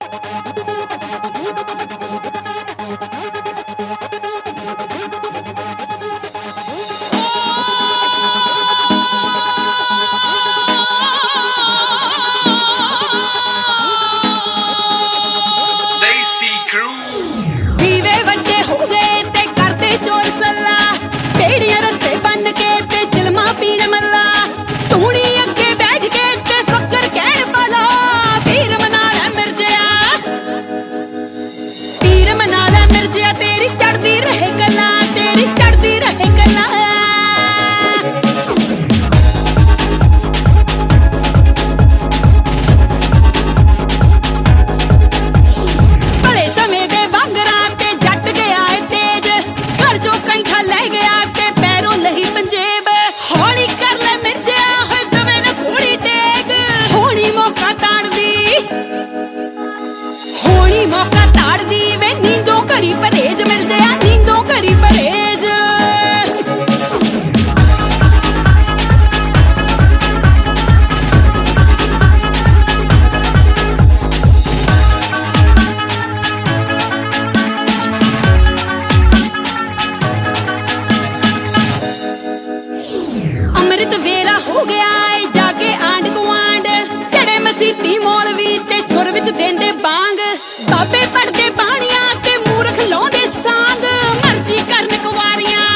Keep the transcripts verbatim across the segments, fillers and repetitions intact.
बाबे पढ़दे बाणियां ते मूर्ख लाउंदे सांग। मर्जी करन कुवारियां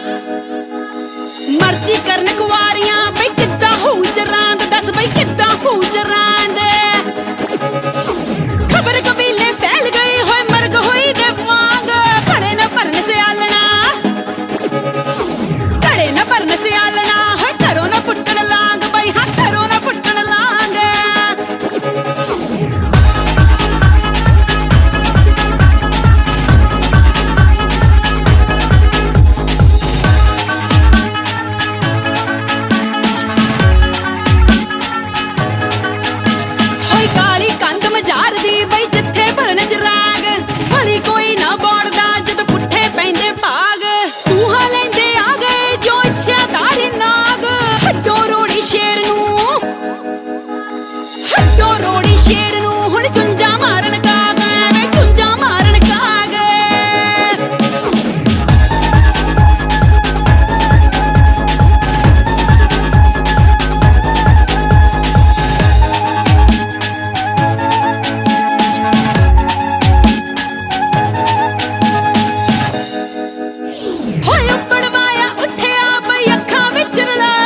मर्जी करन कुवारियां बई किद्दां होऊ जरांद दस बई किद्दां होऊ जरांद। खबर कबीले फैल गई होए मर्ग होई दे वांग। खड़े न भरन सियालना खड़े न भरन सियालना होए करो न पुट्टन लांग बई हां करो न पुट्टन लांग।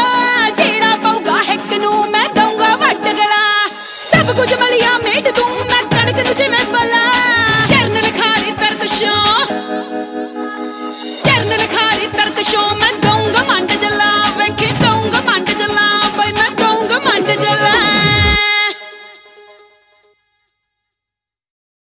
कुछ मलिया मेट तू